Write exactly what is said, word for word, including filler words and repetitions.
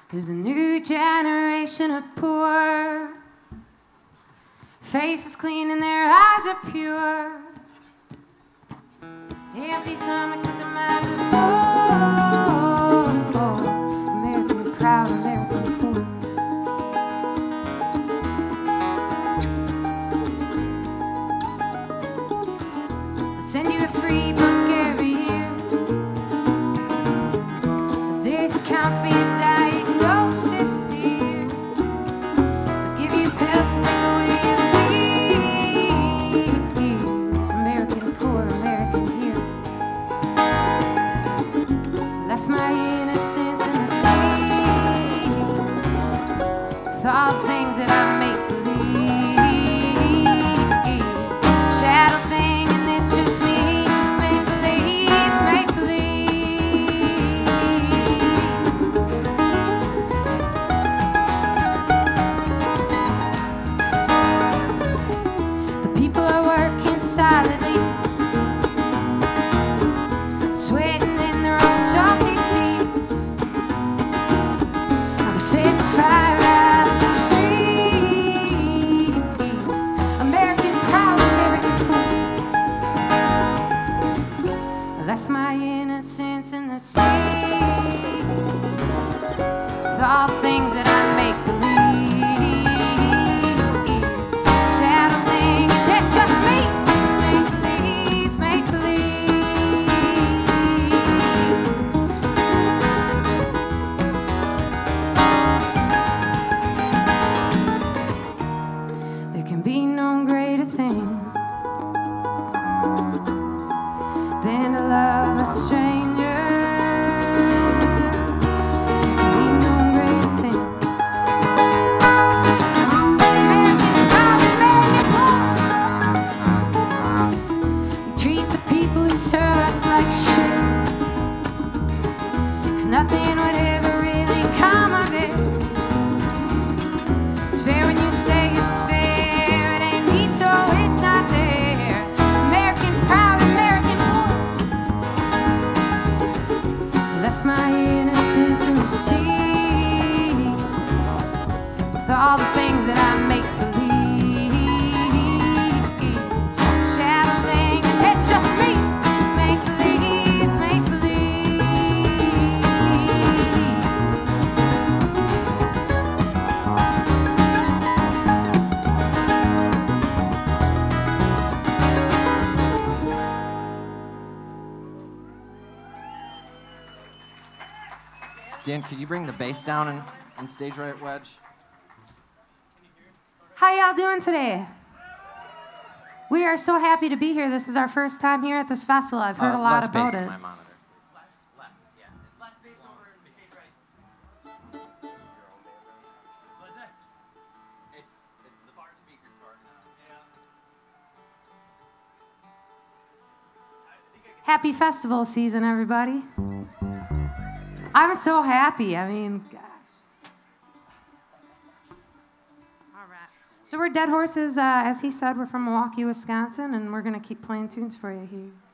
There's a new generation of poor, faces clean and their eyes are pure. Empty stomachs with their mouths are full. American proud, American poor. I'll send you a free book every year, a discount for your diagnosis, dear. They'll give you pills to take away your fears. American poor, American here. Left my innocence in the sea, with all the things that I make believe. Shadow thing, and it's just me. Make believe, make believe. The people are working silently, sweating in their own salty seas. I'm setting fire out the streets. American proud, American cool. I left my innocence in the sea, with all the things that I make believe. Shadow thing, it's just me. Make believe, make believe. There can be no greater thing than to love a stranger. There can be no greater thing. American proud, American poor. We treat the people who serve us like shit, 'cause nothing would ever really come of it. It's fair when you say it's fair. It ain't me, so it's not there. American proud, American poor. Left my innocence in the sea, with all the things that I make believe. Shadow thing, it's just me. Make believe, make believe. Dan, could you bring the bass down and, and stage right wedge? How y'all doing today? We are so happy to be here. This is our first time here at this festival. I've heard Uh, a lot less about bass in it. my monitor. It's, it, the speaker's far enough. Happy festival season, everybody. I'm so happy. I mean, gosh. All right. So we're Dead Horses. Uh, as he said, we're from Milwaukee, Wisconsin, and we're going to keep playing tunes for you here.